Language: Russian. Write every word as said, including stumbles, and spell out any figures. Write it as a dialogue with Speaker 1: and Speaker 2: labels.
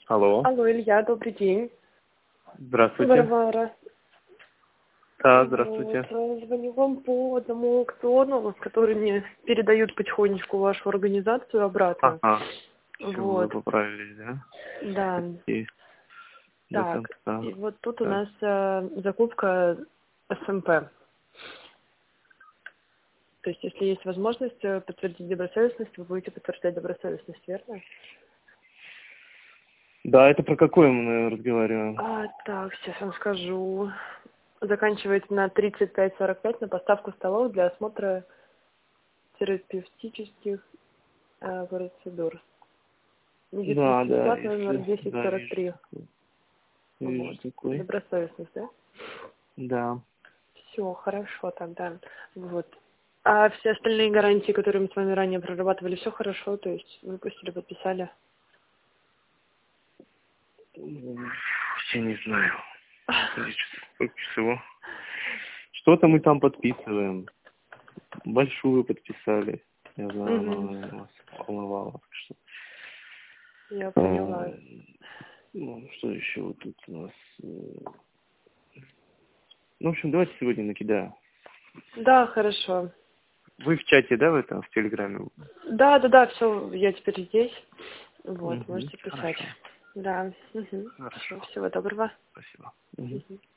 Speaker 1: Алло.
Speaker 2: Алло, Илья, добрый день.
Speaker 1: Здравствуйте.
Speaker 2: Варвара.
Speaker 1: Да, здравствуйте.
Speaker 2: Вот, звоню вам по одному аукциону, который мне передают потихонечку вашу организацию обратно.
Speaker 1: Ага. Все, вы
Speaker 2: Вот,
Speaker 1: поправились, да?
Speaker 2: да.
Speaker 1: И до
Speaker 2: Так,
Speaker 1: конца.
Speaker 2: и вот тут у
Speaker 1: Так.
Speaker 2: нас э, закупка СМП. То есть, если есть возможность э, подтвердить добросовестность, вы будете подтверждать добросовестность, верно?
Speaker 1: Да, это про какое мы разговариваем?
Speaker 2: А, так, сейчас вам скажу. Заканчивается на тридцать пять сорок пять на поставку столов для осмотра терапевтических э, процедур.
Speaker 1: Да,
Speaker 2: Медицинский
Speaker 1: да,
Speaker 2: склад номер
Speaker 1: если...
Speaker 2: десять
Speaker 1: Да,
Speaker 2: сорок
Speaker 1: вижу
Speaker 2: три.
Speaker 1: такой.
Speaker 2: Вот.
Speaker 1: Вижу такой.
Speaker 2: Добросовестность, да?
Speaker 1: Да.
Speaker 2: Все, хорошо тогда. Вот. А все остальные гарантии, которые мы с вами ранее прорабатывали, все хорошо, то есть выпустили, подписали?
Speaker 1: Вообще не знаю. Сколько всего. Что-то мы там подписываем. Большую подписали. Я знаю, она,
Speaker 2: Угу.
Speaker 1: наверное, вас волновала. Что...
Speaker 2: Я поняла.
Speaker 1: А, ну, что еще вот тут у нас... э, Ну, в общем, давайте сегодня накидаю.
Speaker 2: Да, хорошо.
Speaker 1: Вы в чате, да, в этом, в Телеграме?
Speaker 2: Да, да, да, все, я теперь здесь. Вот,
Speaker 1: Угу.
Speaker 2: можете писать.
Speaker 1: Хорошо.
Speaker 2: Да. Угу.
Speaker 1: Хорошо.
Speaker 2: Все, всего доброго.
Speaker 1: Спасибо. Угу.
Speaker 2: Угу.